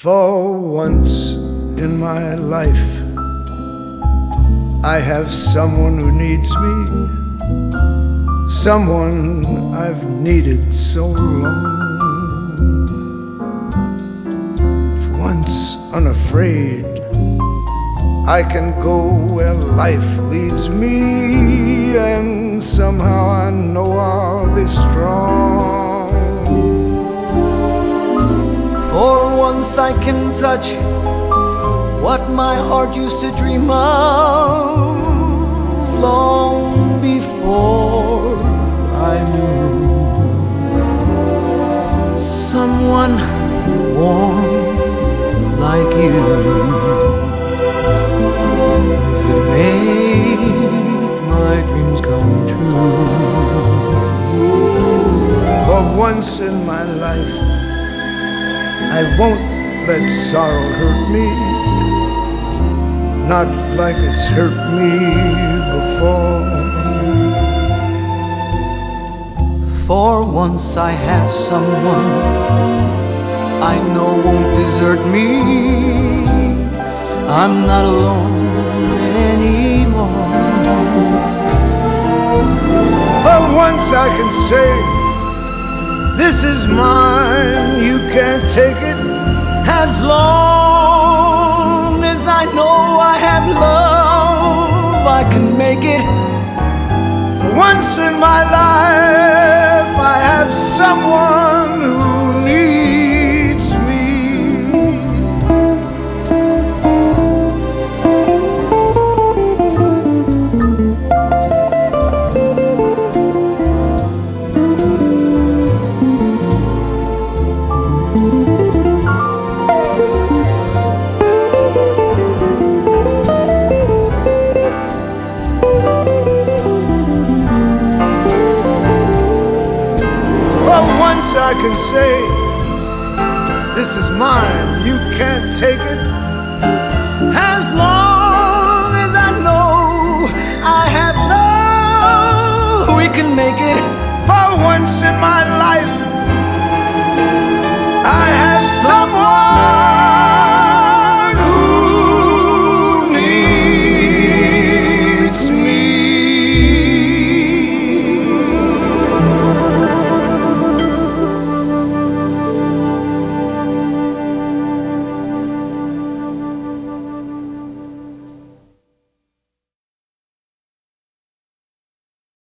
For once in my life, I have someone who needs me, someone I've needed so long. For once unafraid, I can go where life leads me, and somehow I know I'll be strong. For once I can touch what my heart used to dream of long before I knew someone warm like you could make my dreams come true. For once in my life, I won't let sorrow hurt me, not like it's hurt me before. For once I have someone I know won't desert me. I'm not alone anymore. For once I can say, this is mine, you can't take it. As long as I know I have love, I can make it. For once in my life, I have someone who needs me. Once I can say, this is mine, you can't take it. As long as I know I have love, we can make it. For once in my life,